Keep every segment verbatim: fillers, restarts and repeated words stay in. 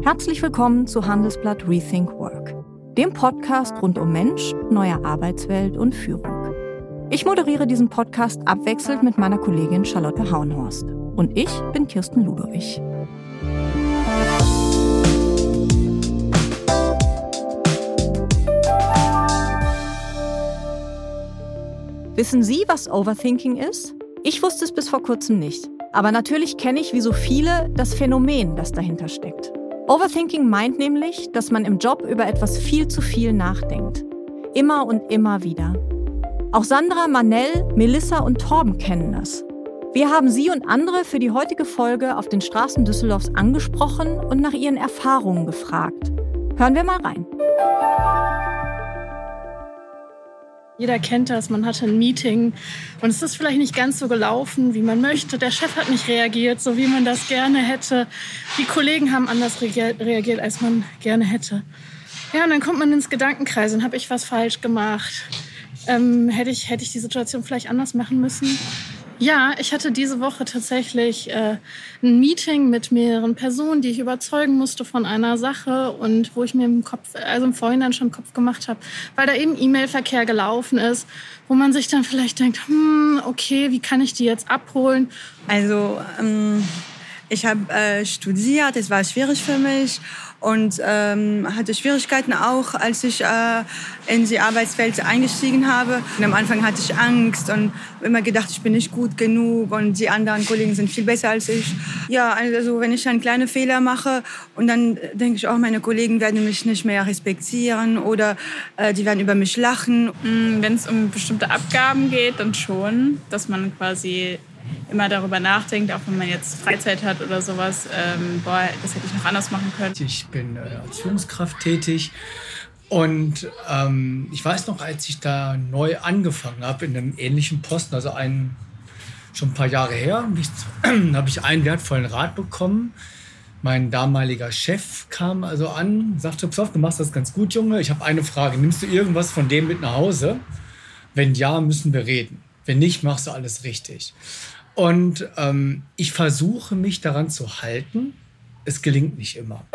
Herzlich willkommen zu Handelsblatt Rethink Work, dem Podcast rund um Mensch, neue Arbeitswelt und Führung. Ich moderiere diesen Podcast abwechselnd mit meiner Kollegin Charlotte Hauenhorst. Und ich bin Kirsten Ludowig. Wissen Sie, was Overthinking ist? Ich wusste es bis vor kurzem nicht. Aber natürlich kenne ich wie so viele das Phänomen, das dahinter steckt. Overthinking meint nämlich, dass man im Job über etwas viel zu viel nachdenkt. Immer und immer wieder. Auch Sandra, Manel, Melissa und Torben kennen das. Wir haben sie und andere für die heutige Folge auf den Straßen Düsseldorfs angesprochen und nach ihren Erfahrungen gefragt. Hören wir mal rein. Jeder kennt das, man hatte ein Meeting und es ist vielleicht nicht ganz so gelaufen, wie man möchte. Der Chef hat nicht reagiert, so wie man das gerne hätte. Die Kollegen haben anders reagiert, als man gerne hätte. Ja, und dann kommt man ins Gedankenkreis und habe ich was falsch gemacht? Ähm, hätte ich, hätte ich die Situation vielleicht anders machen müssen? Ja, ich hatte diese Woche tatsächlich äh, ein Meeting mit mehreren Personen, die ich überzeugen musste von einer Sache und wo ich mir im Kopf, also im Vorhinein schon Kopf gemacht habe, weil da eben E-Mail-Verkehr gelaufen ist, wo man sich dann vielleicht denkt, hm, okay, wie kann ich die jetzt abholen? Also ähm, ich habe äh, studiert, es war schwierig für mich. Und ähm, hatte Schwierigkeiten auch, als ich äh, in die Arbeitswelt eingestiegen habe. Und am Anfang hatte ich Angst und immer gedacht, ich bin nicht gut genug und die anderen Kollegen sind viel besser als ich. Ja, also wenn ich einen kleinen Fehler mache und dann denke ich auch, meine Kollegen werden mich nicht mehr respektieren oder äh, die werden über mich lachen. Wenn es um bestimmte Abgaben geht, dann schon, dass man quasi immer darüber nachdenkt, auch wenn man jetzt Freizeit hat oder sowas, ähm, boah, das hätte ich noch anders machen können. Ich bin äh, als Führungskraft tätig und ähm, ich weiß noch, als ich da neu angefangen habe in einem ähnlichen Posten, also einen, schon ein paar Jahre her, habe ich einen wertvollen Rat bekommen. Mein damaliger Chef kam also an, sagte, pass auf, du machst das ganz gut, Junge, ich habe eine Frage, nimmst du irgendwas von dem mit nach Hause? Wenn ja, müssen wir reden. Wenn nicht, machst du alles richtig. Und ähm, ich versuche, mich daran zu halten. Es gelingt nicht immer.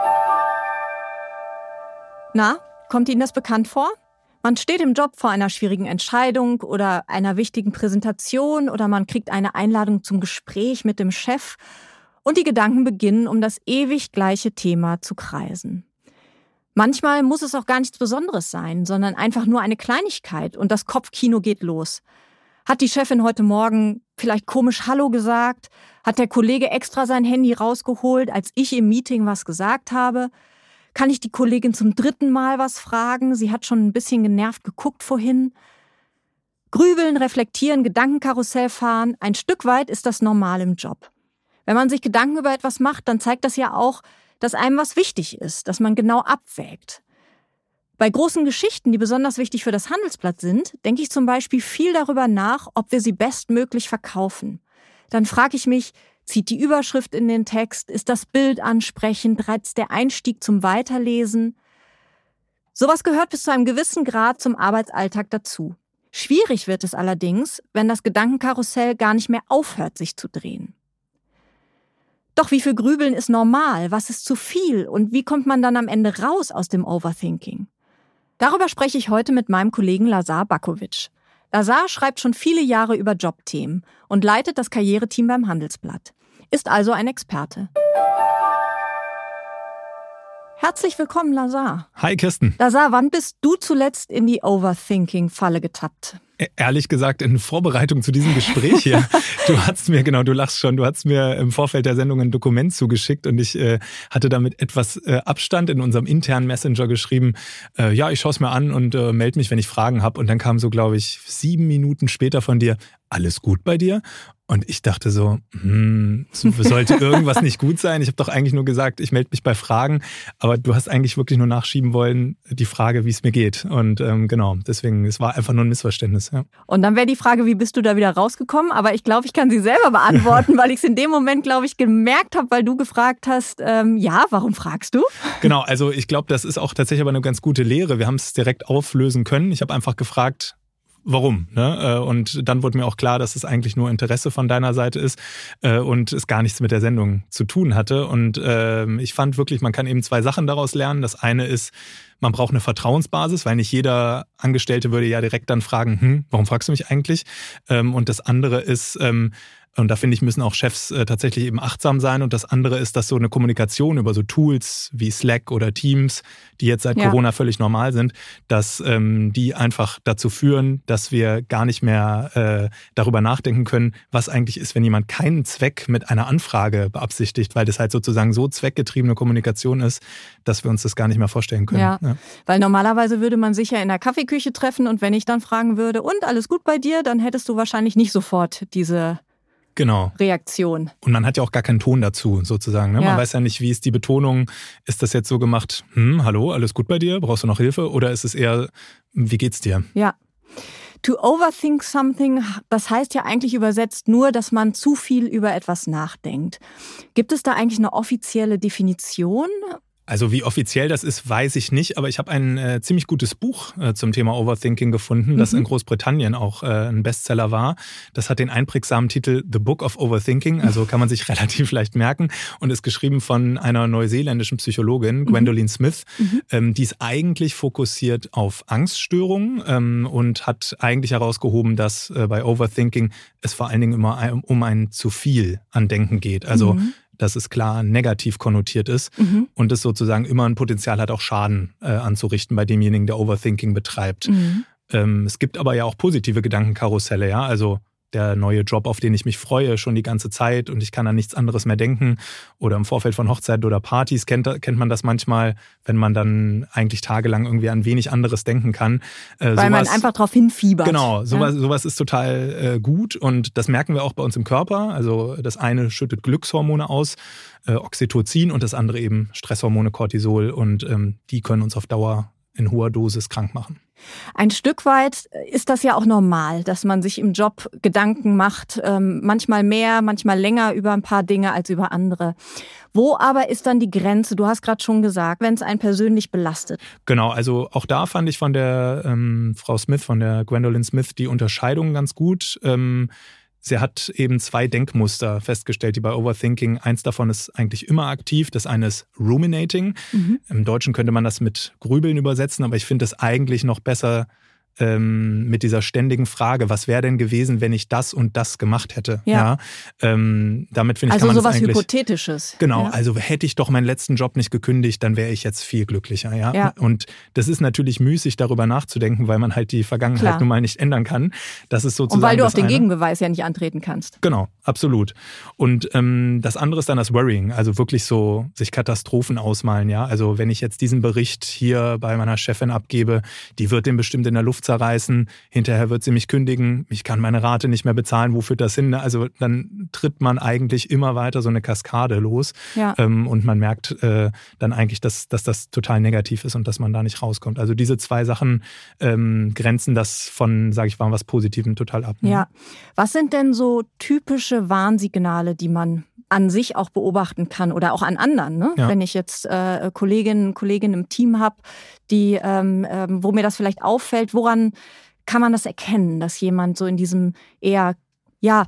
Na, kommt Ihnen das bekannt vor? Man steht im Job vor einer schwierigen Entscheidung oder einer wichtigen Präsentation oder man kriegt eine Einladung zum Gespräch mit dem Chef und die Gedanken beginnen, um das ewig gleiche Thema zu kreisen. Manchmal muss es auch gar nichts Besonderes sein, sondern einfach nur eine Kleinigkeit und das Kopfkino geht los. Hat die Chefin heute Morgen vielleicht komisch Hallo gesagt? Hat der Kollege extra sein Handy rausgeholt, als ich im Meeting was gesagt habe? Kann ich die Kollegin zum dritten Mal was fragen? Sie hat schon ein bisschen genervt geguckt vorhin. Grübeln, reflektieren, Gedankenkarussell fahren, ein Stück weit ist das normal im Job. Wenn man sich Gedanken über etwas macht, dann zeigt das ja auch, dass einem was wichtig ist, dass man genau abwägt. Bei großen Geschichten, die besonders wichtig für das Handelsblatt sind, denke ich zum Beispiel viel darüber nach, ob wir sie bestmöglich verkaufen. Dann frage ich mich, zieht die Überschrift in den Text, ist das Bild ansprechend, reizt der Einstieg zum Weiterlesen? Sowas gehört bis zu einem gewissen Grad zum Arbeitsalltag dazu. Schwierig wird es allerdings, wenn das Gedankenkarussell gar nicht mehr aufhört, sich zu drehen. Doch wie viel Grübeln ist normal? Was ist zu viel? Und wie kommt man dann am Ende raus aus dem Overthinking? Darüber spreche ich heute mit meinem Kollegen Lazar Bakovic. Lazar schreibt schon viele Jahre über Jobthemen und leitet das Karriereteam beim Handelsblatt. Ist also ein Experte. Herzlich willkommen, Lazar. Hi, Kirsten. Lazar, wann bist du zuletzt in die Overthinking-Falle getappt? Ehrlich gesagt, in Vorbereitung zu diesem Gespräch hier. Du hast mir, genau, du lachst schon, du hast mir im Vorfeld der Sendung ein Dokument zugeschickt und ich äh, hatte damit etwas äh, Abstand in unserem internen Messenger geschrieben, äh, ja, ich schaue es mir an und äh, melde mich, wenn ich Fragen habe. Und dann kam so, glaube ich, sieben Minuten später von dir, alles gut bei dir? Und ich dachte so, hm, sollte irgendwas nicht gut sein? Ich habe doch eigentlich nur gesagt, ich melde mich bei Fragen. Aber du hast eigentlich wirklich nur nachschieben wollen, die Frage, wie es mir geht. Und ähm, genau, deswegen, es war einfach nur ein Missverständnis. Ja. Und dann wäre die Frage, wie bist du da wieder rausgekommen? Aber ich glaube, ich kann sie selber beantworten, weil ich es in dem Moment, glaube ich, gemerkt habe, weil du gefragt hast, ähm, ja, warum fragst du? Genau, also ich glaube, das ist auch tatsächlich aber eine ganz gute Lehre. Wir haben es direkt auflösen können. Ich habe einfach gefragt, warum? Ne? Und dann wurde mir auch klar, dass es eigentlich nur Interesse von deiner Seite ist und es gar nichts mit der Sendung zu tun hatte. Und ich fand wirklich, man kann eben zwei Sachen daraus lernen. Das eine ist, man braucht eine Vertrauensbasis, weil nicht jeder Angestellte würde ja direkt dann fragen, hm, warum fragst du mich eigentlich? Und das andere ist, und da finde ich, müssen auch Chefs äh, tatsächlich eben achtsam sein. Und das andere ist, dass so eine Kommunikation über so Tools wie Slack oder Teams, die jetzt seit ja. Corona völlig normal sind, dass ähm, die einfach dazu führen, dass wir gar nicht mehr äh, darüber nachdenken können, was eigentlich ist, wenn jemand keinen Zweck mit einer Anfrage beabsichtigt, weil das halt sozusagen so zweckgetriebene Kommunikation ist, dass wir uns das gar nicht mehr vorstellen können. Ja, ja. Weil normalerweise würde man sich ja in der Kaffeeküche treffen und wenn ich dann fragen würde, und alles gut bei dir, dann hättest du wahrscheinlich nicht sofort diese Genau. Reaktion. Und man hat ja auch gar keinen Ton dazu, sozusagen. Ne? Ja. Man weiß ja nicht, wie ist die Betonung. Ist das jetzt so gemacht, hm, hallo, alles gut bei dir? Brauchst du noch Hilfe? Oder ist es eher, wie geht's dir? Ja. To overthink something, das heißt ja eigentlich übersetzt nur, dass man zu viel über etwas nachdenkt. Gibt es da eigentlich eine offizielle Definition? Also wie offiziell das ist, weiß ich nicht, aber ich habe ein äh, ziemlich gutes Buch äh, zum Thema Overthinking gefunden, das mhm. in Großbritannien auch äh, ein Bestseller war. Das hat den einprägsamen Titel The Book of Overthinking, also kann man sich relativ leicht merken und ist geschrieben von einer neuseeländischen Psychologin, Gwendolyn mhm. Smith. Mhm. Ähm, die ist eigentlich fokussiert auf Angststörungen ähm, und hat eigentlich herausgehoben, dass äh, bei Overthinking es vor allen Dingen immer ein, um ein zu viel an Denken geht. Also mhm. dass es klar negativ konnotiert ist mhm. und es sozusagen immer ein Potenzial hat, auch Schaden äh, anzurichten bei demjenigen, der Overthinking betreibt. Mhm. Ähm, es gibt aber ja auch positive Gedankenkarusselle, ja, also der neue Job, auf den ich mich freue, schon die ganze Zeit und ich kann an nichts anderes mehr denken. Oder im Vorfeld von Hochzeiten oder Partys kennt, kennt man das manchmal, wenn man dann eigentlich tagelang irgendwie an wenig anderes denken kann. Äh, Weil sowas, man einfach drauf hinfiebert. Genau, sowas, ja. sowas ist total äh, gut und das merken wir auch bei uns im Körper. Also das eine schüttet Glückshormone aus, äh, Oxytocin, und das andere eben Stresshormone, Cortisol, und ähm, die können uns auf Dauer in hoher Dosis krank machen. Ein Stück weit ist das ja auch normal, dass man sich im Job Gedanken macht, ähm, manchmal mehr, manchmal länger über ein paar Dinge als über andere. Wo aber ist dann die Grenze? Du hast gerade schon gesagt, wenn es einen persönlich belastet. Genau, also auch da fand ich von der ähm, Frau Smith, von der Gwendolyn Smith, die Unterscheidung ganz gut. Ähm, Sie hat eben zwei Denkmuster festgestellt, die bei Overthinking, eins davon ist eigentlich immer aktiv. Das eine ist Ruminating. Mhm. Im Deutschen könnte man das mit Grübeln übersetzen, aber ich finde es eigentlich noch besser ähm, mit dieser ständigen Frage, was wäre denn gewesen, wenn ich das und das gemacht hätte? Ja. ja ähm, damit finde ich, also kann man sowas das eigentlich, Hypothetisches. Genau, ja. also hätte ich doch meinen letzten Job nicht gekündigt, dann wäre ich jetzt viel glücklicher. Ja? ja. Und das ist natürlich müßig, darüber nachzudenken, weil man halt die Vergangenheit Klar. nun mal nicht ändern kann. Das ist sozusagen und weil du das auf den eine. Gegenbeweis ja nicht antreten kannst. Genau, absolut. Und ähm, das andere ist dann das Worrying, also wirklich so sich Katastrophen ausmalen. Ja, also wenn ich jetzt diesen Bericht hier bei meiner Chefin abgebe, die wird den bestimmt in der Luft zerreißen. Hinterher wird sie mich kündigen, ich kann meine Rate nicht mehr bezahlen, wo führt das hin? Also dann tritt man eigentlich immer weiter so eine Kaskade los ja. ähm, und man merkt äh, dann eigentlich, dass, dass das total negativ ist und dass man da nicht rauskommt. Also diese zwei Sachen ähm, grenzen das von, sage ich mal, was Positivem total ab. Ne? Ja. Was sind denn so typische Warnsignale, die man an sich auch beobachten kann oder auch an anderen, ne? Ja. Wenn ich jetzt äh, Kolleginnen Kolleginnen im Team habe, die, ähm, ähm, wo mir das vielleicht auffällt, woran kann man das erkennen, dass jemand so in diesem eher ja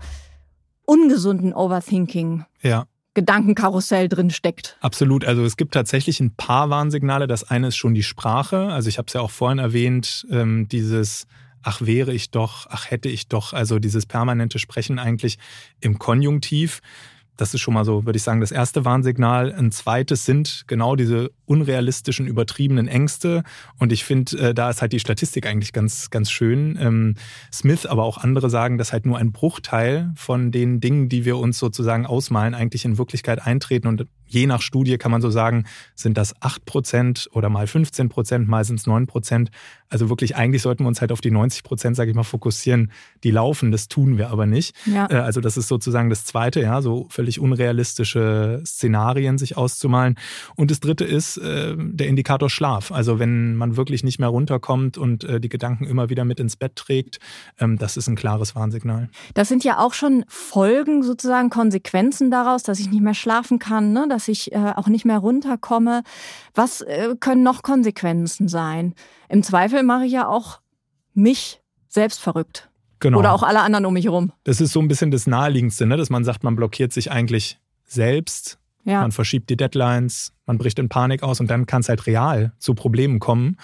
ungesunden Overthinking ja. Gedankenkarussell drin steckt? Absolut. Also es gibt tatsächlich ein paar Warnsignale. Das eine ist schon die Sprache. Also ich habe es ja auch vorhin erwähnt, ähm, dieses ach wäre ich doch, ach hätte ich doch, also dieses permanente Sprechen eigentlich im Konjunktiv. Das ist schon mal so, würde ich sagen, das erste Warnsignal. Ein zweites sind genau diese unrealistischen, übertriebenen Ängste. Und ich finde, da ist halt die Statistik eigentlich ganz, ganz schön. Ähm, Smith, aber auch andere sagen, dass halt nur ein Bruchteil von den Dingen, die wir uns sozusagen ausmalen, eigentlich in Wirklichkeit eintreten. Und je nach Studie kann man so sagen, sind das acht Prozent oder mal fünfzehn Prozent, mal sind es neun Prozent. Also wirklich, eigentlich sollten wir uns halt auf die neunzig Prozent, sage ich mal, fokussieren, die laufen. Das tun wir aber nicht. Ja. Also das ist sozusagen das Zweite, ja, so völlig unrealistische Szenarien sich auszumalen. Und das Dritte ist äh, der Indikator Schlaf. Also wenn man wirklich nicht mehr runterkommt und äh, die Gedanken immer wieder mit ins Bett trägt, ähm, das ist ein klares Warnsignal. Das sind ja auch schon Folgen, sozusagen Konsequenzen daraus, dass ich nicht mehr schlafen kann, ne? Dass ich äh, auch nicht mehr runterkomme. Was äh, können noch Konsequenzen sein? Im Zweifel mache ich ja auch mich selbst verrückt. Genau. Oder auch alle anderen um mich herum. Das ist so ein bisschen das Naheliegendste, ne? Dass man sagt, man blockiert sich eigentlich selbst, ja. Man verschiebt die Deadlines, man bricht in Panik aus und dann kann es halt real zu Problemen kommen.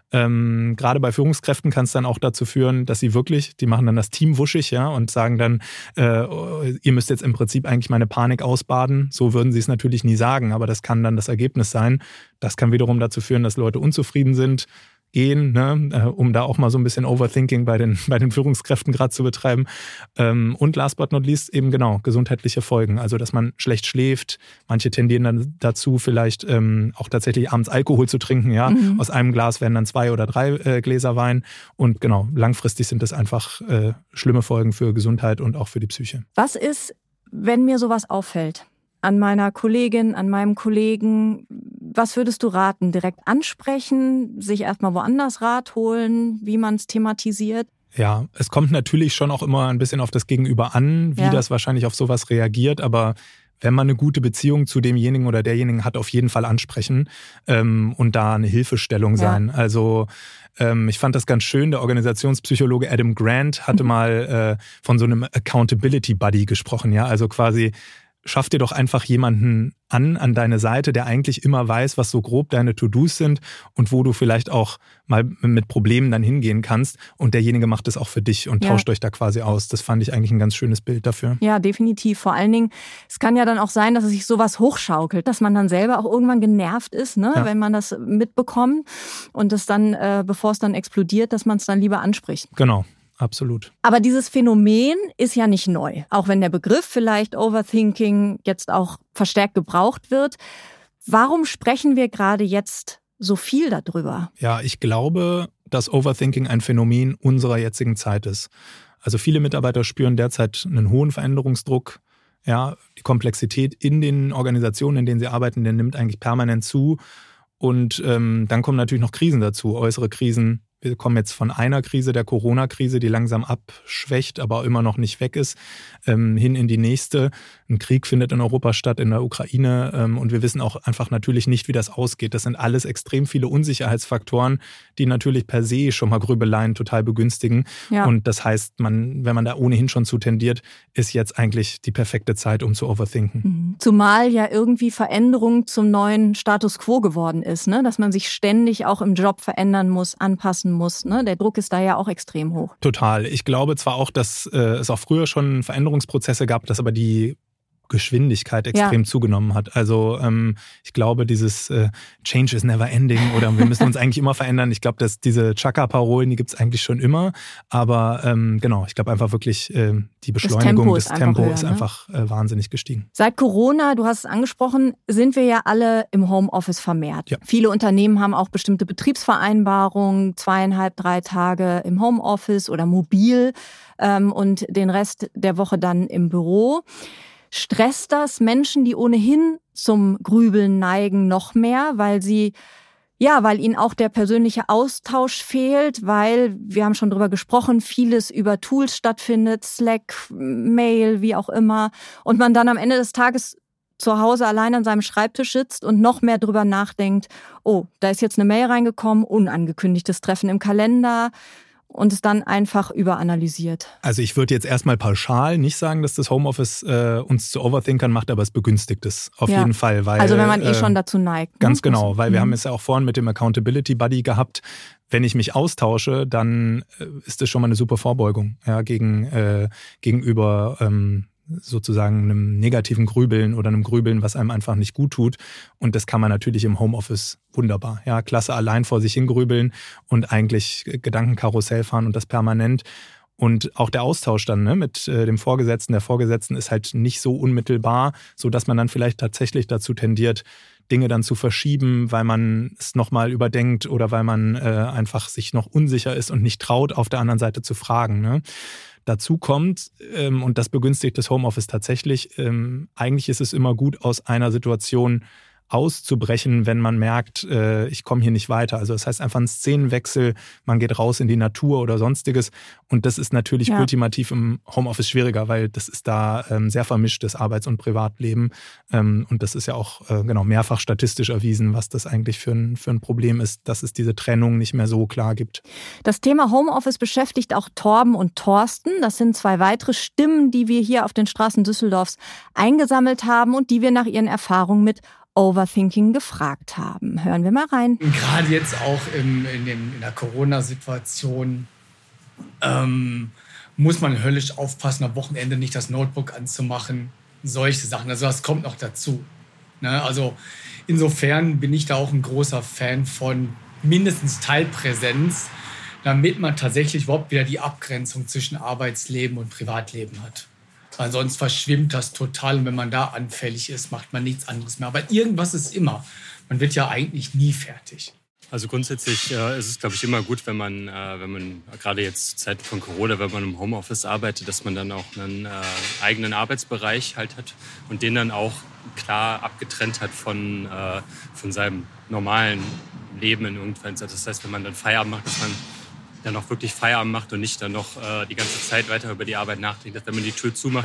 Ähm, gerade bei Führungskräften kann es dann auch dazu führen, dass sie wirklich, die machen dann das Team wuschig, ja, und sagen dann, äh, ihr müsst jetzt im Prinzip eigentlich meine Panik ausbaden. So würden sie es natürlich nie sagen, aber das kann dann das Ergebnis sein. Das kann wiederum dazu führen, dass Leute unzufrieden sind, gehen, ne, äh, um da auch mal so ein bisschen Overthinking bei den, bei den Führungskräften gerade zu betreiben. Ähm, und last but not least eben genau gesundheitliche Folgen. Also, dass man schlecht schläft. Manche tendieren dann dazu, vielleicht ähm, auch tatsächlich abends Alkohol zu trinken. Ja, mhm. Aus einem Glas werden dann zwei oder drei äh, Gläser Wein. Und genau, langfristig sind das einfach äh, schlimme Folgen für Gesundheit und auch für die Psyche. Was ist, wenn mir sowas auffällt? An meiner Kollegin, an meinem Kollegen. Was würdest du raten? Direkt ansprechen, sich erstmal woanders Rat holen, wie man es thematisiert? Ja, es kommt natürlich schon auch immer ein bisschen auf das Gegenüber an, wie ja. das wahrscheinlich auf sowas reagiert, aber wenn man eine gute Beziehung zu demjenigen oder derjenigen hat, auf jeden Fall ansprechen ähm, und da eine Hilfestellung sein. Ja. Also ähm, ich fand das ganz schön, der Organisationspsychologe Adam Grant hatte mhm. mal äh, von so einem Accountability Buddy gesprochen, ja, also quasi schaff dir doch einfach jemanden an, an deine Seite, der eigentlich immer weiß, was so grob deine To-Dos sind und wo du vielleicht auch mal mit Problemen dann hingehen kannst. Und derjenige macht es auch für dich und ja. tauscht euch da quasi aus. Das fand ich eigentlich ein ganz schönes Bild dafür. Ja, definitiv. Vor allen Dingen, es kann ja dann auch sein, dass es sich sowas hochschaukelt, dass man dann selber auch irgendwann genervt ist, ne, ja. wenn man das mitbekommt und es dann, äh, bevor es dann explodiert, dass man es dann lieber anspricht. Genau. Absolut. Aber dieses Phänomen ist ja nicht neu. Auch wenn der Begriff vielleicht Overthinking jetzt auch verstärkt gebraucht wird. Warum sprechen wir gerade jetzt so viel darüber? Ja, ich glaube, dass Overthinking ein Phänomen unserer jetzigen Zeit ist. Also viele Mitarbeiter spüren derzeit einen hohen Veränderungsdruck. Ja, die Komplexität in den Organisationen, in denen sie arbeiten, der nimmt eigentlich permanent zu. Und ähm, dann kommen natürlich noch Krisen dazu, äußere Krisen. Wir kommen jetzt von einer Krise, der Corona-Krise, die langsam abschwächt, aber immer noch nicht weg ist, ähm, hin in die nächste. Ein Krieg findet in Europa statt, in der Ukraine. Ähm, und wir wissen auch einfach natürlich nicht, wie das ausgeht. Das sind alles extrem viele Unsicherheitsfaktoren, die natürlich per se schon mal Grübeleien total begünstigen. Ja. Und das heißt, man, wenn man da ohnehin schon zu tendiert, ist jetzt eigentlich die perfekte Zeit, um zu overthinken. Zumal ja irgendwie Veränderung zum neuen Status quo geworden ist, ne? Dass man sich ständig auch im Job verändern muss, anpassen muss. Ne? Der Druck ist da ja auch extrem hoch. Total. Ich glaube zwar auch, dass äh, es auch früher schon Veränderungsprozesse gab, dass aber die Geschwindigkeit extrem ja. zugenommen hat. Also ähm, ich glaube, dieses äh, Change is never ending oder wir müssen uns eigentlich immer verändern. Ich glaube, dass diese Chaka-Parolen, die gibt es eigentlich schon immer. Aber ähm, genau, ich glaube einfach wirklich, äh, die Beschleunigung des Tempos ist einfach, ist einfach äh, wahnsinnig gestiegen. Seit Corona, du hast es angesprochen, sind wir ja alle im Homeoffice vermehrt. Ja. Viele Unternehmen haben auch bestimmte Betriebsvereinbarungen, zweieinhalb, drei Tage im Homeoffice oder mobil ähm, und den Rest der Woche dann im Büro. Stresst das Menschen, die ohnehin zum Grübeln neigen, noch mehr, weil sie, ja, weil ihnen auch der persönliche Austausch fehlt, weil, wir haben schon drüber gesprochen, vieles über Tools stattfindet, Slack, Mail, wie auch immer, und man dann am Ende des Tages zu Hause allein an seinem Schreibtisch sitzt und noch mehr drüber nachdenkt, oh, da ist jetzt eine Mail reingekommen, unangekündigtes Treffen im Kalender, und es dann einfach überanalysiert. Also ich würde jetzt erstmal pauschal nicht sagen, dass das Homeoffice äh, uns zu Overthinkern macht, aber es begünstigt es auf ja. jeden Fall. Weil, also wenn man eh äh, schon dazu neigt. Ganz ne? genau, weil mhm. wir haben es ja auch vorhin mit dem Accountability Buddy gehabt. Wenn ich mich austausche, dann äh, ist das schon mal eine super Vorbeugung ja, gegen, äh, gegenüber ähm, sozusagen einem negativen Grübeln oder einem Grübeln, was einem einfach nicht gut tut. Und das kann man natürlich im Homeoffice wunderbar. Ja, klasse allein vor sich hingrübeln und eigentlich Gedankenkarussell fahren und das permanent. Und auch der Austausch dann ne, mit äh, dem Vorgesetzten, der Vorgesetzten ist halt nicht so unmittelbar, sodass man dann vielleicht tatsächlich dazu tendiert, Dinge dann zu verschieben, weil man es nochmal überdenkt oder weil man äh, einfach sich noch unsicher ist und nicht traut, auf der anderen Seite zu fragen. Ne? Dazu kommt, ähm, und das begünstigt das Homeoffice tatsächlich, ähm, eigentlich ist es immer gut, aus einer Situation auszubrechen, wenn man merkt, äh, ich komme hier nicht weiter. Also das heißt einfach ein Szenenwechsel, man geht raus in die Natur oder sonstiges. Und das ist natürlich ja. ultimativ im Homeoffice schwieriger, weil das ist da ähm, sehr vermischtes Arbeits- und Privatleben. Ähm, und das ist ja auch äh, genau mehrfach statistisch erwiesen, was das eigentlich für ein, für ein Problem ist, dass es diese Trennung nicht mehr so klar gibt. Das Thema Homeoffice beschäftigt auch Torben und Thorsten. Das sind zwei weitere Stimmen, die wir hier auf den Straßen Düsseldorfs eingesammelt haben und die wir nach ihren Erfahrungen mit Overthinking gefragt haben. Hören wir mal rein. Gerade jetzt auch im, in, dem, in der Corona-Situation ähm, muss man höllisch aufpassen, am Wochenende nicht das Notebook anzumachen. Solche Sachen. Also das kommt noch dazu. Ne? Also insofern bin ich da auch ein großer Fan von mindestens Teilpräsenz, damit man tatsächlich überhaupt wieder die Abgrenzung zwischen Arbeitsleben und Privatleben hat. Weil sonst verschwimmt das total und wenn man da anfällig ist, macht man nichts anderes mehr. Aber irgendwas ist immer. Man wird ja eigentlich nie fertig. Also grundsätzlich äh, ist es, glaube ich, immer gut, wenn man, äh, wenn man gerade jetzt zur Zeit von Corona, wenn man im Homeoffice arbeitet, dass man dann auch einen äh, eigenen Arbeitsbereich halt hat und den dann auch klar abgetrennt hat von, äh, von seinem normalen Leben in irgendwann. Das heißt, wenn man dann Feierabend macht, dass man dann auch wirklich Feierabend macht und nicht dann noch äh, die ganze Zeit weiter über die Arbeit nachdenkt, dass wenn man die Tür zumacht.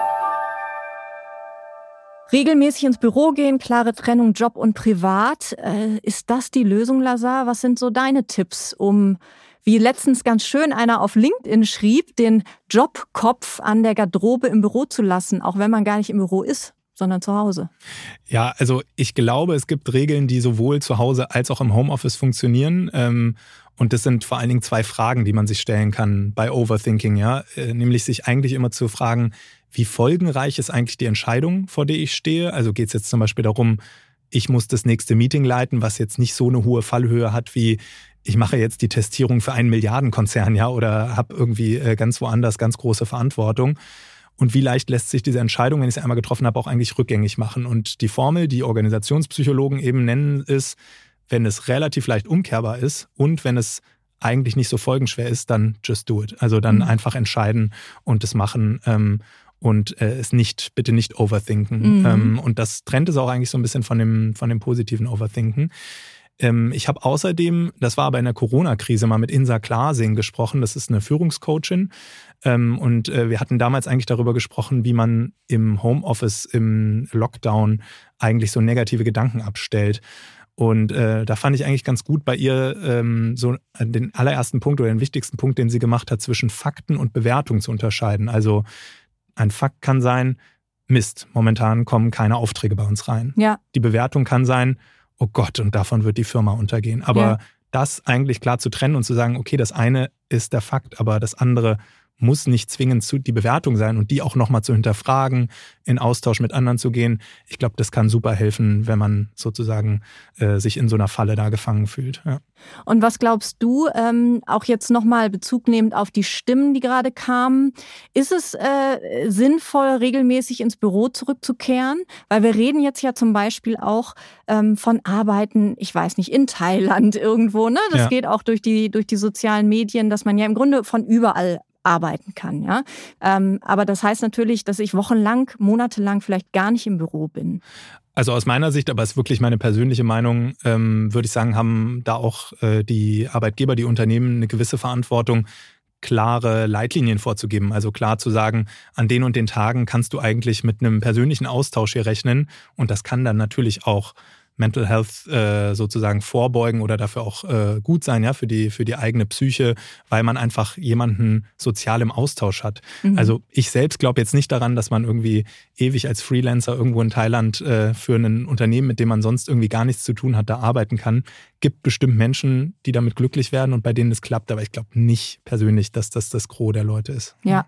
Regelmäßig ins Büro gehen, klare Trennung Job und Privat. Äh, ist das die Lösung, Lazar? Was sind so deine Tipps, um, wie letztens ganz schön einer auf LinkedIn schrieb, den Jobkopf an der Garderobe im Büro zu lassen, auch wenn man gar nicht im Büro ist, sondern zu Hause? Ja, also ich glaube, es gibt Regeln, die sowohl zu Hause als auch im Homeoffice funktionieren. Ähm, und das sind vor allen Dingen zwei Fragen, die man sich stellen kann bei Overthinking, ja, äh, nämlich sich eigentlich immer zu fragen, wie folgenreich ist eigentlich die Entscheidung, vor der ich stehe? Also geht es jetzt zum Beispiel darum, ich muss das nächste Meeting leiten, was jetzt nicht so eine hohe Fallhöhe hat wie ich mache jetzt die Testierung für einen Milliardenkonzern, ja, oder habe irgendwie äh, ganz woanders ganz große Verantwortung. Und wie leicht lässt sich diese Entscheidung, wenn ich sie einmal getroffen habe, auch eigentlich rückgängig machen? Und die Formel, die Organisationspsychologen eben nennen, ist, wenn es relativ leicht umkehrbar ist und wenn es eigentlich nicht so folgenschwer ist, dann just do it. Also dann mhm. einfach entscheiden und es machen ähm, und äh, es nicht, bitte nicht overthinken. Mhm. Ähm, und das trennt es auch eigentlich so ein bisschen von dem, von dem positiven Overthinken. Ähm, ich habe außerdem, das war aber in der Corona-Krise, mal mit Insa Klasing gesprochen. Das ist eine Führungscoachin. Ähm, und äh, wir hatten damals eigentlich darüber gesprochen, wie man im Homeoffice, im Lockdown eigentlich so negative Gedanken abstellt. Und äh, da fand ich eigentlich ganz gut bei ihr ähm, so den allerersten Punkt oder den wichtigsten Punkt, den sie gemacht hat, zwischen Fakten und Bewertung zu unterscheiden. Also ein Fakt kann sein, Mist, momentan kommen keine Aufträge bei uns rein. Ja. Die Bewertung kann sein, oh Gott, und davon wird die Firma untergehen. Aber ja. das eigentlich klar zu trennen und zu sagen, okay, das eine ist der Fakt, aber das andere muss nicht zwingend die Bewertung sein und die auch nochmal zu hinterfragen, in Austausch mit anderen zu gehen. Ich glaube, das kann super helfen, wenn man sozusagen äh, sich in so einer Falle da gefangen fühlt. Ja. Und was glaubst du, ähm, auch jetzt nochmal Bezug nehmend auf die Stimmen, die gerade kamen, ist es äh, sinnvoll, regelmäßig ins Büro zurückzukehren? Weil wir reden jetzt ja zum Beispiel auch ähm, von Arbeiten, ich weiß nicht, in Thailand irgendwo. Ne? Das ja. geht auch durch die, durch die sozialen Medien, dass man ja im Grunde von überall arbeiten kann, ja. Ähm, aber das heißt natürlich, dass ich wochenlang, monatelang vielleicht gar nicht im Büro bin. Also aus meiner Sicht, aber ist wirklich meine persönliche Meinung, ähm, würde ich sagen, haben da auch äh, die Arbeitgeber, die Unternehmen eine gewisse Verantwortung, klare Leitlinien vorzugeben. Also klar zu sagen, an den und den Tagen kannst du eigentlich mit einem persönlichen Austausch hier rechnen. Und das kann dann natürlich auch Mental Health äh, sozusagen vorbeugen oder dafür auch äh, gut sein, ja, für die, für die eigene Psyche, weil man einfach jemanden sozial im Austausch hat. Mhm. Also ich selbst glaube jetzt nicht daran, dass man irgendwie ewig als Freelancer irgendwo in Thailand äh, für ein Unternehmen, mit dem man sonst irgendwie gar nichts zu tun hat, da arbeiten kann. Gibt bestimmt Menschen, die damit glücklich werden und bei denen es klappt, aber ich glaube nicht persönlich, dass das das Gros der Leute ist. Ja.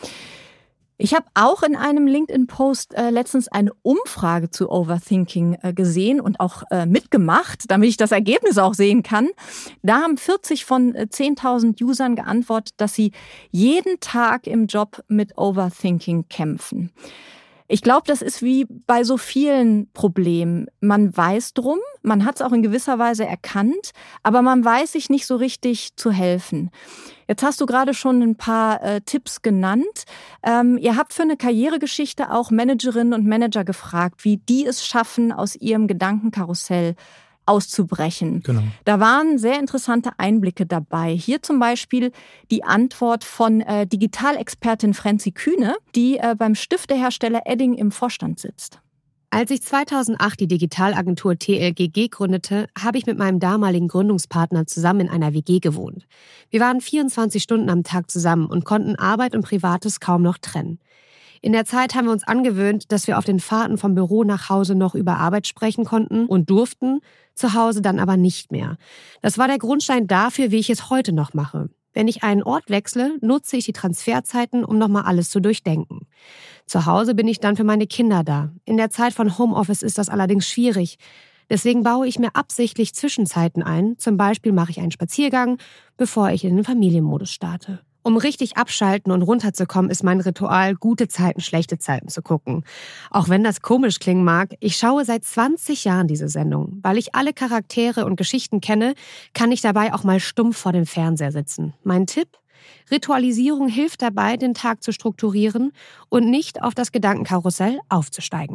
Ich habe auch in einem LinkedIn-Post äh, letztens eine Umfrage zu Overthinking äh, gesehen und auch äh, mitgemacht, damit ich das Ergebnis auch sehen kann. Da haben vierzig von äh, zehntausend Usern geantwortet, dass sie jeden Tag im Job mit Overthinking kämpfen. Ich glaube, das ist wie bei so vielen Problemen. Man weiß drum, man hat es auch in gewisser Weise erkannt, aber man weiß sich nicht so richtig zu helfen. Jetzt hast du gerade schon ein paar äh, Tipps genannt. Ähm, ihr habt für eine Karrieregeschichte auch Managerinnen und Manager gefragt, wie die es schaffen, aus ihrem Gedankenkarussell auszubrechen. Genau. Da waren sehr interessante Einblicke dabei. Hier zum Beispiel die Antwort von äh, Digitalexpertin Franzi Kühne, die äh, beim Stiftehersteller Edding im Vorstand sitzt. Als ich zweitausendacht die Digitalagentur T L G G gründete, habe ich mit meinem damaligen Gründungspartner zusammen in einer W G gewohnt. Wir waren vierundzwanzig Stunden am Tag zusammen und konnten Arbeit und Privates kaum noch trennen. In der Zeit haben wir uns angewöhnt, dass wir auf den Fahrten vom Büro nach Hause noch über Arbeit sprechen konnten und durften, zu Hause dann aber nicht mehr. Das war der Grundstein dafür, wie ich es heute noch mache. Wenn ich einen Ort wechsle, nutze ich die Transferzeiten, um nochmal alles zu durchdenken. Zu Hause bin ich dann für meine Kinder da. In der Zeit von Homeoffice ist das allerdings schwierig. Deswegen baue ich mir absichtlich Zwischenzeiten ein. Zum Beispiel mache ich einen Spaziergang, bevor ich in den Familienmodus starte. Um richtig abschalten und runterzukommen, ist mein Ritual, gute Zeiten, schlechte Zeiten zu gucken. Auch wenn das komisch klingen mag, ich schaue seit zwanzig Jahren diese Sendung. Weil ich alle Charaktere und Geschichten kenne, kann ich dabei auch mal stumpf vor dem Fernseher sitzen. Mein Tipp? Ritualisierung hilft dabei, den Tag zu strukturieren und nicht auf das Gedankenkarussell aufzusteigen.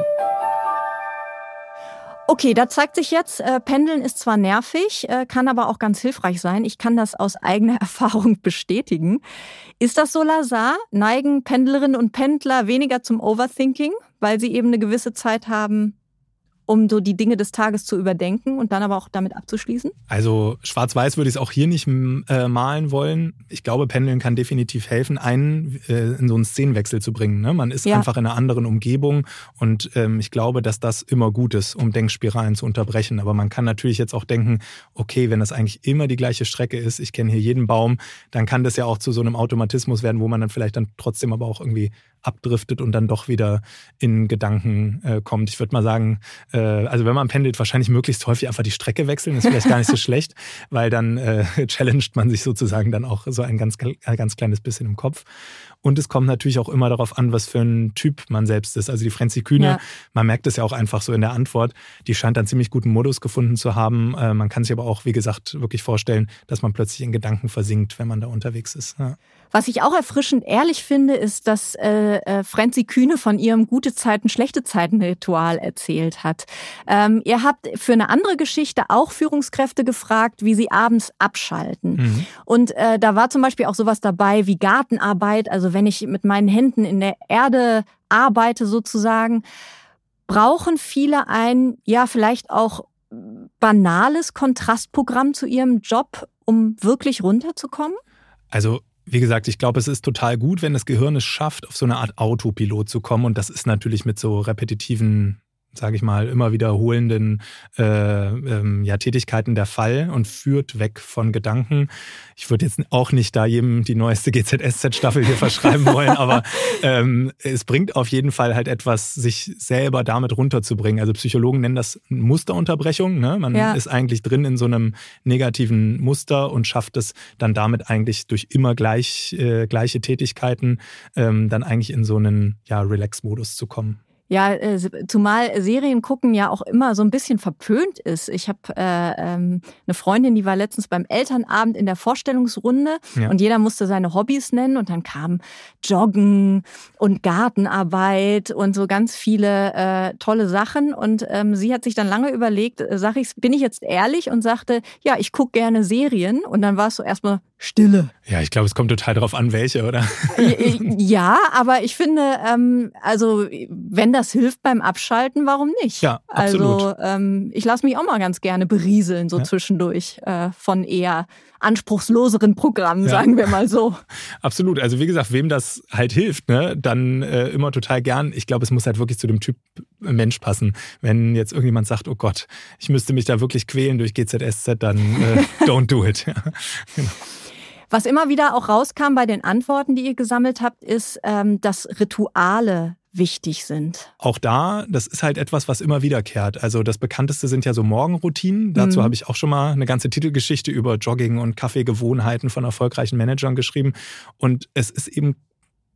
Okay, da zeigt sich jetzt, äh, Pendeln ist zwar nervig, äh, kann aber auch ganz hilfreich sein. Ich kann das aus eigener Erfahrung bestätigen. Ist das so, Lazar? Neigen Pendlerinnen und Pendler weniger zum Overthinking, weil sie eben eine gewisse Zeit haben, um so die Dinge des Tages zu überdenken und dann aber auch damit abzuschließen? Also schwarz-weiß würde ich es auch hier nicht äh, malen wollen. Ich glaube, Pendeln kann definitiv helfen, einen äh, in so einen Szenenwechsel zu bringen. Ne? Man ist ja. einfach in einer anderen Umgebung und ähm, ich glaube, dass das immer gut ist, um Denkspiralen zu unterbrechen. Aber man kann natürlich jetzt auch denken, okay, wenn das eigentlich immer die gleiche Strecke ist, ich kenne hier jeden Baum, dann kann das ja auch zu so einem Automatismus werden, wo man dann vielleicht dann trotzdem aber auch irgendwie abdriftet und dann doch wieder in Gedanken äh, kommt. Ich würde mal sagen, äh, also wenn man pendelt, wahrscheinlich möglichst häufig einfach die Strecke wechseln, ist vielleicht gar nicht so schlecht, weil dann äh, challenged man sich sozusagen dann auch so ein ganz, ganz kleines bisschen im Kopf. Und es kommt natürlich auch immer darauf an, was für ein Typ man selbst ist. Also die Franzi Kühne, ja. man merkt es ja auch einfach so in der Antwort, die scheint einen ziemlich guten Modus gefunden zu haben. Äh, man kann sich aber auch, wie gesagt, wirklich vorstellen, dass man plötzlich in Gedanken versinkt, wenn man da unterwegs ist. Ja. Was ich auch erfrischend ehrlich finde, ist, dass äh, äh, Franzi Kühne von ihrem gute Zeiten, schlechte Zeiten Ritual erzählt hat. Ähm, ihr habt für eine andere Geschichte auch Führungskräfte gefragt, wie sie abends abschalten. Mhm. Und äh, da war zum Beispiel auch sowas dabei wie Gartenarbeit. Also wenn ich mit meinen Händen in der Erde arbeite sozusagen, brauchen viele ein, ja vielleicht auch banales Kontrastprogramm zu ihrem Job, um wirklich runterzukommen? Also wie gesagt, ich glaube, es ist total gut, wenn das Gehirn es schafft, auf so eine Art Autopilot zu kommen. Und das ist natürlich mit so repetitiven, sage ich mal, immer wiederholenden äh, ähm, ja, Tätigkeiten der Fall und führt weg von Gedanken. Ich würde jetzt auch nicht da jedem die neueste G Z S Z-Staffel hier verschreiben wollen, aber ähm, es bringt auf jeden Fall halt etwas, sich selber damit runterzubringen. Also Psychologen nennen das Musterunterbrechung. Ne? Man ja. ist eigentlich drin in so einem negativen Muster und schafft es dann damit eigentlich durch immer gleich, äh, gleiche Tätigkeiten ähm, dann eigentlich in so einen ja, Relax-Modus zu kommen. Ja, äh, zumal Serien gucken ja auch immer so ein bisschen verpönt ist. Ich habe äh, ähm, eine Freundin, die war letztens beim Elternabend in der Vorstellungsrunde ja. und jeder musste seine Hobbys nennen und dann kam Joggen und Gartenarbeit und so ganz viele äh, tolle Sachen und ähm, sie hat sich dann lange überlegt, äh, sag ich, bin ich jetzt ehrlich und sagte, ja, ich gucke gerne Serien und dann war es so erstmal Stille. Ja, ich glaube, es kommt total darauf an, welche, oder? Ja, aber ich finde, ähm, also wenn das hilft beim Abschalten, warum nicht? Ja, absolut. Also ähm, ich lasse mich auch mal ganz gerne berieseln, so ja. zwischendurch äh, von eher anspruchsloseren Programmen, ja. sagen wir mal so. Absolut. Also wie gesagt, wem das halt hilft, ne, dann äh, immer total gern. Ich glaube, es muss halt wirklich zu dem Typ Mensch passen. Wenn jetzt irgendjemand sagt, oh Gott, ich müsste mich da wirklich quälen durch G Z S Z, dann äh, don't do it. Ja, genau. Was immer wieder auch rauskam bei den Antworten, die ihr gesammelt habt, ist, ähm, dass Rituale wichtig sind. Auch da, das ist halt etwas, was immer wiederkehrt. Also das Bekannteste sind ja so Morgenroutinen. Dazu mhm. habe ich auch schon mal eine ganze Titelgeschichte über Jogging und Kaffeegewohnheiten von erfolgreichen Managern geschrieben. Und es ist eben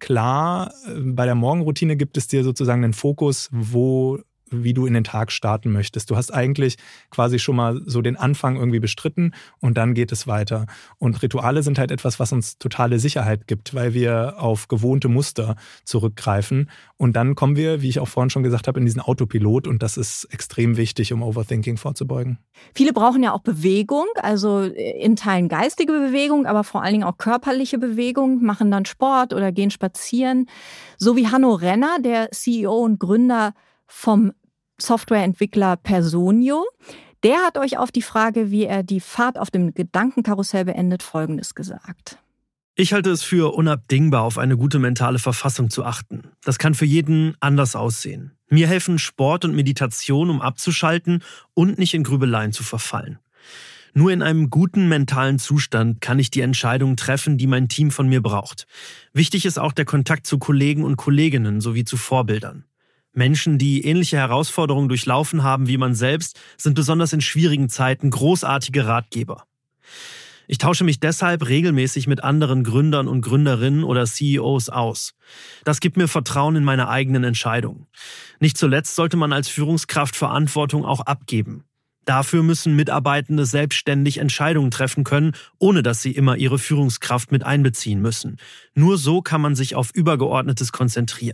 klar, bei der Morgenroutine gibt es dir sozusagen einen Fokus, wo wie du in den Tag starten möchtest. Du hast eigentlich quasi schon mal so den Anfang irgendwie bestritten und dann geht es weiter. Und Rituale sind halt etwas, was uns totale Sicherheit gibt, weil wir auf gewohnte Muster zurückgreifen. Und dann kommen wir, wie ich auch vorhin schon gesagt habe, in diesen Autopilot und das ist extrem wichtig, um Overthinking vorzubeugen. Viele brauchen ja auch Bewegung, also in Teilen geistige Bewegung, aber vor allen Dingen auch körperliche Bewegung, machen dann Sport oder gehen spazieren. So wie Hanno Renner, der C E O und Gründer vom Softwareentwickler Personio. Der hat euch auf die Frage, wie er die Fahrt auf dem Gedankenkarussell beendet, Folgendes gesagt. Ich halte es für unabdingbar, auf eine gute mentale Verfassung zu achten. Das kann für jeden anders aussehen. Mir helfen Sport und Meditation, um abzuschalten und nicht in Grübeleien zu verfallen. Nur in einem guten mentalen Zustand kann ich die Entscheidungen treffen, die mein Team von mir braucht. Wichtig ist auch der Kontakt zu Kollegen und Kolleginnen sowie zu Vorbildern. Menschen, die ähnliche Herausforderungen durchlaufen haben wie man selbst, sind besonders in schwierigen Zeiten großartige Ratgeber. Ich tausche mich deshalb regelmäßig mit anderen Gründern und Gründerinnen oder C E Os aus. Das gibt mir Vertrauen in meine eigenen Entscheidungen. Nicht zuletzt sollte man als Führungskraft Verantwortung auch abgeben. Dafür müssen Mitarbeitende selbstständig Entscheidungen treffen können, ohne dass sie immer ihre Führungskraft mit einbeziehen müssen. Nur so kann man sich auf Übergeordnetes konzentrieren.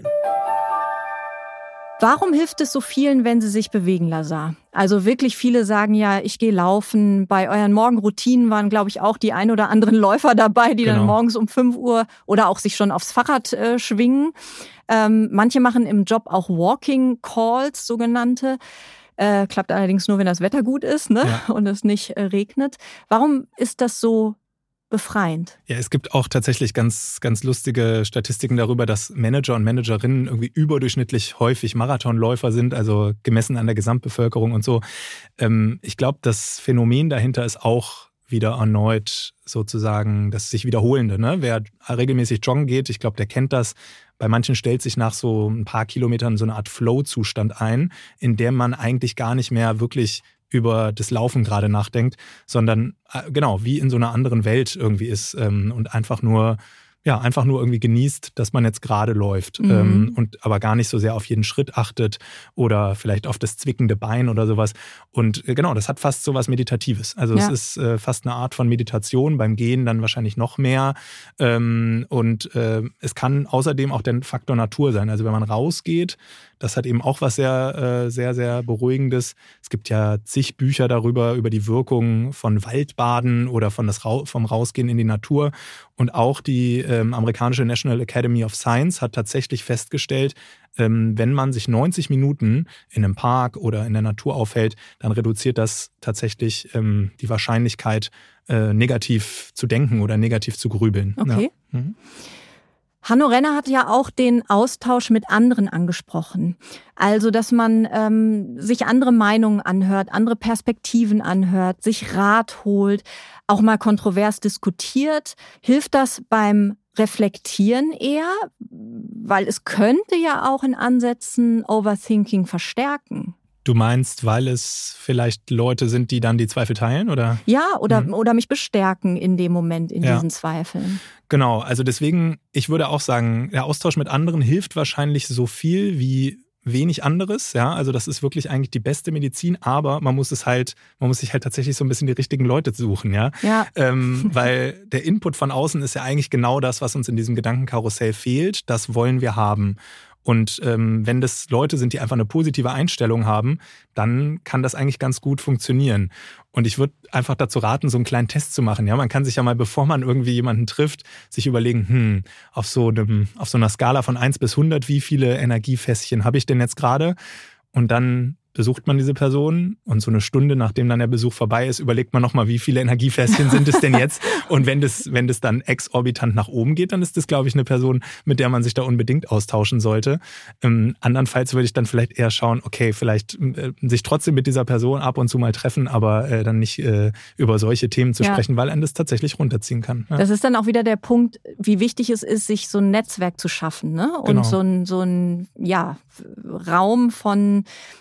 Warum hilft es so vielen, wenn sie sich bewegen, Lazar? Also wirklich viele sagen ja, ich gehe laufen. Bei euren Morgenroutinen waren, glaube ich, auch die ein oder anderen Läufer dabei, die genau. dann morgens um fünf Uhr oder auch sich schon aufs Fahrrad äh, schwingen. Ähm, manche machen im Job auch Walking Calls, sogenannte. Äh, klappt allerdings nur, wenn das Wetter gut ist, ne? Ja. Und es nicht äh, regnet. Warum ist das so befreiend? Ja, es gibt auch tatsächlich ganz, ganz lustige Statistiken darüber, dass Manager und Managerinnen irgendwie überdurchschnittlich häufig Marathonläufer sind, also gemessen an der Gesamtbevölkerung und so. Ähm, ich glaube, das Phänomen dahinter ist auch wieder erneut sozusagen das sich Wiederholende. Ne? Wer regelmäßig joggen geht, ich glaube, der kennt das. Bei manchen stellt sich nach so ein paar Kilometern so eine Art Flow-Zustand ein, in dem man eigentlich gar nicht mehr wirklich über das Laufen gerade nachdenkt, sondern äh, genau, wie in so einer anderen Welt irgendwie ist ähm, und einfach nur, ja, einfach nur irgendwie genießt, dass man jetzt gerade läuft mhm. ähm, und aber gar nicht so sehr auf jeden Schritt achtet oder vielleicht auf das zwickende Bein oder sowas. Und äh, genau, das hat fast so was Meditatives. Also ja. es ist äh, fast eine Art von Meditation, beim Gehen dann wahrscheinlich noch mehr. Ähm, und äh, es kann außerdem auch der Faktor Natur sein. Also wenn man rausgeht, das hat eben auch was sehr, äh, sehr, sehr Beruhigendes. Es gibt ja zig Bücher darüber, über die Wirkung von Waldbaden oder von das Ra- vom Rausgehen in die Natur. Und auch die ähm, amerikanische National Academy of Science hat tatsächlich festgestellt, ähm, wenn man sich neunzig Minuten in einem Park oder in der Natur aufhält, dann reduziert das tatsächlich ähm, die Wahrscheinlichkeit, äh, negativ zu denken oder negativ zu grübeln. Okay. Ja. Mhm. Hanno Renner hat ja auch den Austausch mit anderen angesprochen. Also, dass man ähm, sich andere Meinungen anhört, andere Perspektiven anhört, sich Rat holt, auch mal kontrovers diskutiert. Hilft das beim Reflektieren eher? Weil es könnte ja auch in Ansätzen Overthinking verstärken. Du meinst, weil es vielleicht Leute sind, die dann die Zweifel teilen, oder? Ja, oder, mhm. oder mich bestärken in dem Moment, in ja. diesen Zweifeln. Genau, also deswegen, ich würde auch sagen, der Austausch mit anderen hilft wahrscheinlich so viel wie wenig anderes, ja, also das ist wirklich eigentlich die beste Medizin, aber man muss es halt, man muss sich halt tatsächlich so ein bisschen die richtigen Leute suchen, ja, ja. Ähm, weil der Input von außen ist ja eigentlich genau das, was uns in diesem Gedankenkarussell fehlt, das wollen wir haben. Und ähm, wenn das Leute sind, die einfach eine positive Einstellung haben, dann kann das eigentlich ganz gut funktionieren. Und ich würde einfach dazu raten, so einen kleinen Test zu machen. Ja, man kann sich ja mal, bevor man irgendwie jemanden trifft, sich überlegen, hm, auf so einem, auf so einer Skala von eins bis hundert, wie viele Energiefässchen habe ich denn jetzt gerade? Und dann besucht man diese Person und so eine Stunde, nachdem dann der Besuch vorbei ist, überlegt man nochmal, wie viele Energiefässchen sind es denn jetzt? Und wenn das, wenn das dann exorbitant nach oben geht, dann ist das, glaube ich, eine Person, mit der man sich da unbedingt austauschen sollte. Ähm, andernfalls würde ich dann vielleicht eher schauen, okay, vielleicht äh, sich trotzdem mit dieser Person ab und zu mal treffen, aber äh, dann nicht äh, über solche Themen zu ja. sprechen, weil einen das tatsächlich runterziehen kann. Ja. Das ist dann auch wieder der Punkt, wie wichtig es ist, sich so ein Netzwerk zu schaffen, ne? Und genau. so ein, so ein ja, Raum von nicht unbedingt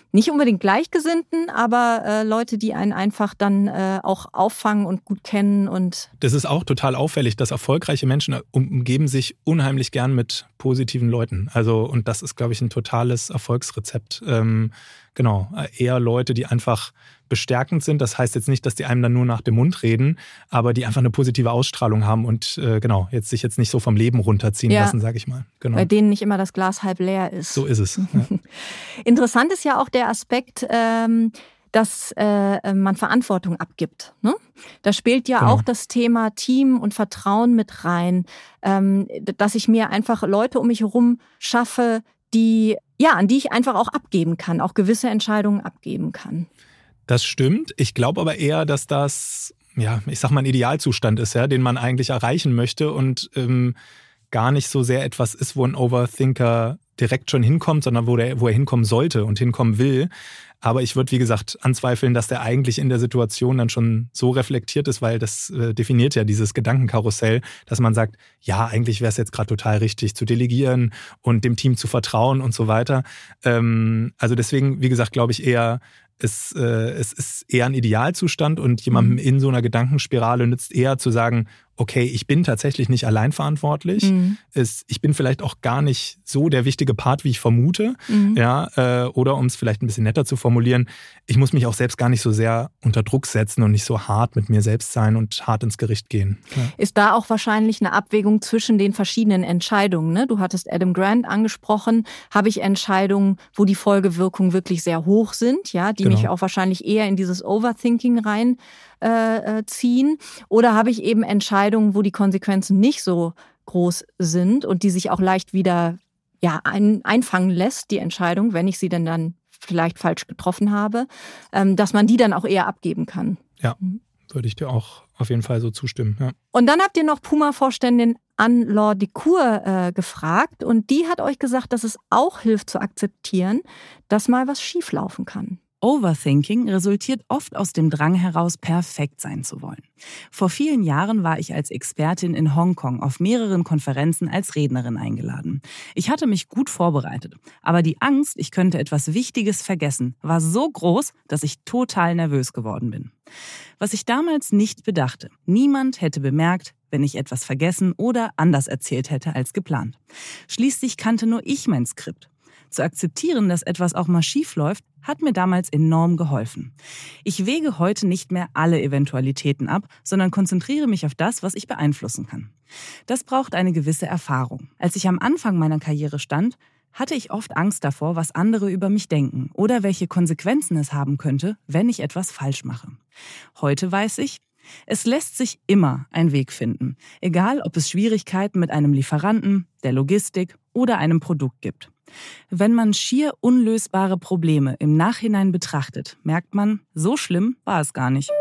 unbedingt Gleichgesinnten, aber äh, Leute, die einen einfach dann äh, auch auffangen und gut kennen. Und das ist auch total auffällig, dass erfolgreiche Menschen umgeben sich unheimlich gern mit positiven Leuten. Also, und das ist, glaube ich, ein totales Erfolgsrezept. Ähm, genau, eher Leute, die einfach bestärkend sind. Das heißt jetzt nicht, dass die einem dann nur nach dem Mund reden, aber die einfach eine positive Ausstrahlung haben und äh, genau, jetzt sich jetzt nicht so vom Leben runterziehen ja. lassen, sage ich mal. Genau. Bei denen nicht immer das Glas halb leer ist. So ist es. Ja. Interessant ist ja auch der Aspekt, ähm, dass äh, man Verantwortung abgibt. Ne? Da spielt ja genau. auch das Thema Team und Vertrauen mit rein, ähm, dass ich mir einfach Leute um mich herum schaffe, die ja, an die ich einfach auch abgeben kann, auch gewisse Entscheidungen abgeben kann. Das stimmt. Ich glaube aber eher, dass das, ja, ich sag mal, ein Idealzustand ist, ja, den man eigentlich erreichen möchte und ähm, gar nicht so sehr etwas ist, wo ein Overthinker direkt schon hinkommt, sondern wo, der, wo er hinkommen sollte und hinkommen will. Aber ich würde, wie gesagt, anzweifeln, dass der eigentlich in der Situation dann schon so reflektiert ist, weil das äh, definiert ja dieses Gedankenkarussell, dass man sagt, ja, eigentlich wäre es jetzt gerade total richtig zu delegieren und dem Team zu vertrauen und so weiter. Ähm, also deswegen, wie gesagt, glaube ich eher, Es, äh, es ist eher ein Idealzustand und jemandem in so einer Gedankenspirale nützt eher zu sagen, okay, ich bin tatsächlich nicht allein verantwortlich. Mhm. Es, ich bin vielleicht auch gar nicht so der wichtige Part, wie ich vermute. Mhm. Ja, äh, oder um es vielleicht ein bisschen netter zu formulieren, ich muss mich auch selbst gar nicht so sehr unter Druck setzen und nicht so hart mit mir selbst sein und hart ins Gericht gehen. Ja. Ist da auch wahrscheinlich eine Abwägung zwischen den verschiedenen Entscheidungen? Ne? Du hattest Adam Grant angesprochen. Habe ich Entscheidungen, wo die Folgewirkungen wirklich sehr hoch sind, ja, die genau. mich auch wahrscheinlich eher in dieses Overthinking rein äh, ziehen? Oder habe ich eben Entscheidungen, wo die Konsequenzen nicht so groß sind und die sich auch leicht wieder ja, ein, einfangen lässt, die Entscheidung, wenn ich sie denn dann vielleicht falsch getroffen habe, ähm, dass man die dann auch eher abgeben kann? Ja, würde ich dir auch auf jeden Fall so zustimmen. Ja. Und dann habt ihr noch Puma-Vorständin Anne-Laure Decour äh, gefragt und die hat euch gesagt, dass es auch hilft zu akzeptieren, dass mal was schieflaufen kann. Overthinking resultiert oft aus dem Drang heraus, perfekt sein zu wollen. Vor vielen Jahren war ich als Expertin in Hongkong auf mehreren Konferenzen als Rednerin eingeladen. Ich hatte mich gut vorbereitet, aber die Angst, ich könnte etwas Wichtiges vergessen, war so groß, dass ich total nervös geworden bin. Was ich damals nicht bedachte: Niemand hätte bemerkt, wenn ich etwas vergessen oder anders erzählt hätte als geplant. Schließlich kannte nur ich mein Skript. Zu akzeptieren, dass etwas auch mal schief läuft, hat mir damals enorm geholfen. Ich wäge heute nicht mehr alle Eventualitäten ab, sondern konzentriere mich auf das, was ich beeinflussen kann. Das braucht eine gewisse Erfahrung. Als ich am Anfang meiner Karriere stand, hatte ich oft Angst davor, was andere über mich denken oder welche Konsequenzen es haben könnte, wenn ich etwas falsch mache. Heute weiß ich, es lässt sich immer ein Weg finden, egal ob es Schwierigkeiten mit einem Lieferanten, der Logistik oder einem Produkt gibt. Wenn man schier unlösbare Probleme im Nachhinein betrachtet, merkt man, so schlimm war es gar nicht.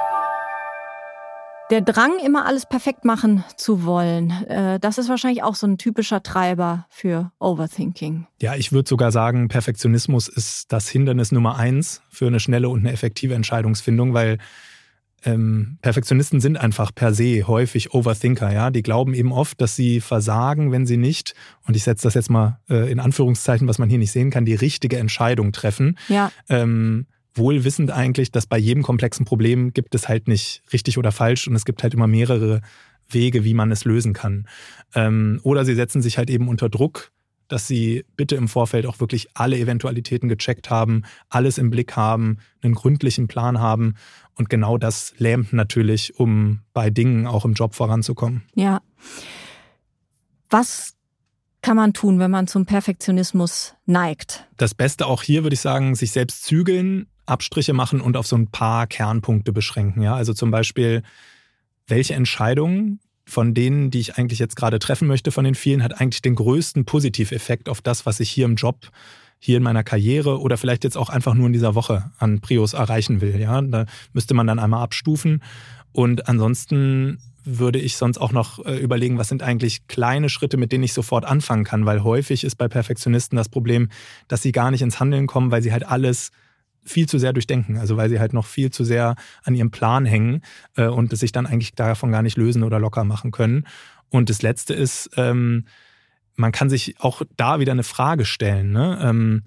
Der Drang, immer alles perfekt machen zu wollen, das ist wahrscheinlich auch so ein typischer Treiber für Overthinking. Ja, ich würde sogar sagen, Perfektionismus ist das Hindernis Nummer eins für eine schnelle und eine effektive Entscheidungsfindung, weil Ähm, Perfektionisten sind einfach per se häufig Overthinker, ja. Die glauben eben oft, dass sie versagen, wenn sie nicht, und ich setze das jetzt mal äh, in Anführungszeichen, was man hier nicht sehen kann, die richtige Entscheidung treffen. Ja. Ähm, wohl wissend eigentlich, dass bei jedem komplexen Problem gibt es halt nicht richtig oder falsch und es gibt halt immer mehrere Wege, wie man es lösen kann. Ähm, oder sie setzen sich halt eben unter Druck, dass sie bitte im Vorfeld auch wirklich alle Eventualitäten gecheckt haben, alles im Blick haben, einen gründlichen Plan haben. Und genau das lähmt natürlich, um bei Dingen auch im Job voranzukommen. Ja. Was kann man tun, wenn man zum Perfektionismus neigt? Das Beste auch hier, würde ich sagen, sich selbst zügeln, Abstriche machen und auf so ein paar Kernpunkte beschränken. Ja, also zum Beispiel, welche Entscheidungen von denen, die ich eigentlich jetzt gerade treffen möchte, von den vielen, hat eigentlich den größten Positiveffekt auf das, was ich hier im Job, hier in meiner Karriere oder vielleicht jetzt auch einfach nur in dieser Woche an Prios erreichen will. Ja, da müsste man dann einmal abstufen. Und ansonsten würde ich sonst auch noch überlegen, was sind eigentlich kleine Schritte, mit denen ich sofort anfangen kann, weil häufig ist bei Perfektionisten das Problem, dass sie gar nicht ins Handeln kommen, weil sie halt alles viel zu sehr durchdenken, also weil sie halt noch viel zu sehr an ihrem Plan hängen äh, und es sich dann eigentlich davon gar nicht lösen oder locker machen können. Und das Letzte ist, ähm, man kann sich auch da wieder eine Frage stellen, ne? Ähm,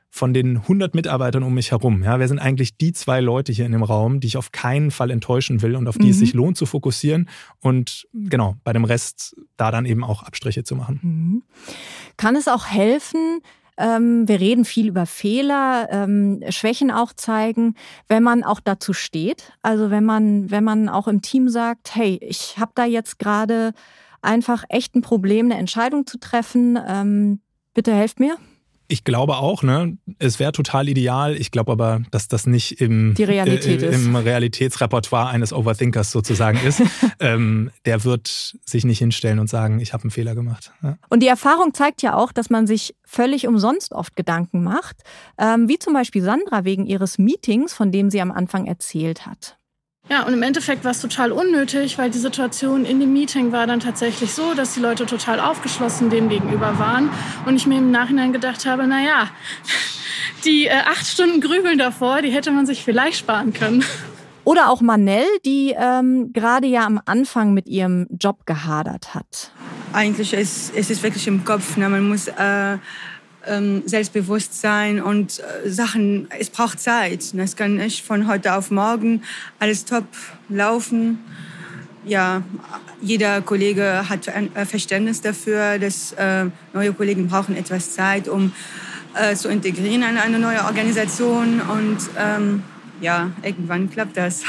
von den hundert Mitarbeitern um mich herum. Ja, wer sind eigentlich die zwei Leute hier in dem Raum, die ich auf keinen Fall enttäuschen will und auf die mhm. es sich lohnt zu fokussieren und genau, bei dem Rest da dann eben auch Abstriche zu machen. Mhm. Kann es auch helfen, ähm, wir reden viel über Fehler, ähm, Schwächen auch zeigen, wenn man auch dazu steht? Also wenn man, wenn man auch im Team sagt, hey, ich habe da jetzt gerade einfach echt ein Problem, eine Entscheidung zu treffen, ähm, bitte helft mir? Ich glaube auch, ne, es wäre total ideal. Ich glaube aber, dass das nicht im, Die Realität äh, ist. im Realitätsrepertoire eines Overthinkers sozusagen ist. ähm, der wird sich nicht hinstellen und sagen, ich habe einen Fehler gemacht. Ja. Und die Erfahrung zeigt ja auch, dass man sich völlig umsonst oft Gedanken macht, ähm, wie zum Beispiel Sandra wegen ihres Meetings, von dem sie am Anfang erzählt hat. Ja, und im Endeffekt war es total unnötig, weil die Situation in dem Meeting war dann tatsächlich so, dass die Leute total aufgeschlossen dem gegenüber waren. Und ich mir im Nachhinein gedacht habe, na ja, die äh, acht Stunden Grübeln davor, die hätte man sich vielleicht sparen können. Oder auch Manel, die ähm, gerade ja am Anfang mit ihrem Job gehadert hat. Eigentlich ist es ist wirklich im Kopf. Ne? Man muss äh, ähm, selbstbewusst sein und äh, Sachen, es braucht Zeit. Ne? Es kann nicht von heute auf morgen alles top laufen. Ja, jeder Kollege hat ein Verständnis dafür, dass äh, neue Kollegen brauchen etwas Zeit, um äh, zu integrieren in eine neue Organisation. Und ähm, ja, irgendwann klappt das.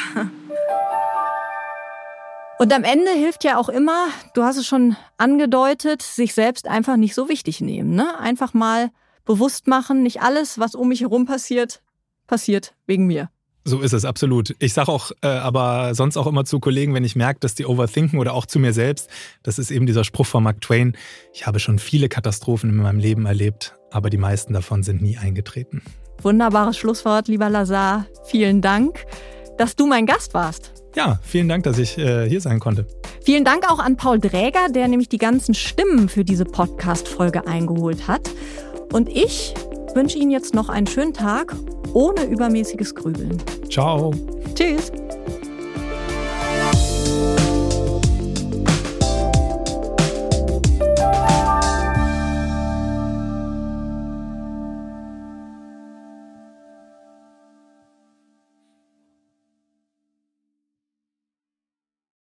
Und am Ende hilft ja auch immer, du hast es schon angedeutet, sich selbst einfach nicht so wichtig nehmen. Ne? Einfach mal bewusst machen, nicht alles, was um mich herum passiert, passiert wegen mir. So ist es, absolut. Ich sage auch äh, aber sonst auch immer zu Kollegen, wenn ich merke, dass die overthinken oder auch zu mir selbst, das ist eben dieser Spruch von Mark Twain, ich habe schon viele Katastrophen in meinem Leben erlebt, aber die meisten davon sind nie eingetreten. Wunderbares Schlusswort, lieber Lazar. Vielen Dank, dass du mein Gast warst. Ja, vielen Dank, dass ich äh, hier sein konnte. Vielen Dank auch an Paul Dräger, der nämlich die ganzen Stimmen für diese Podcast-Folge eingeholt hat. Und ich wünsche Ihnen jetzt noch einen schönen Tag ohne übermäßiges Grübeln. Ciao. Tschüss.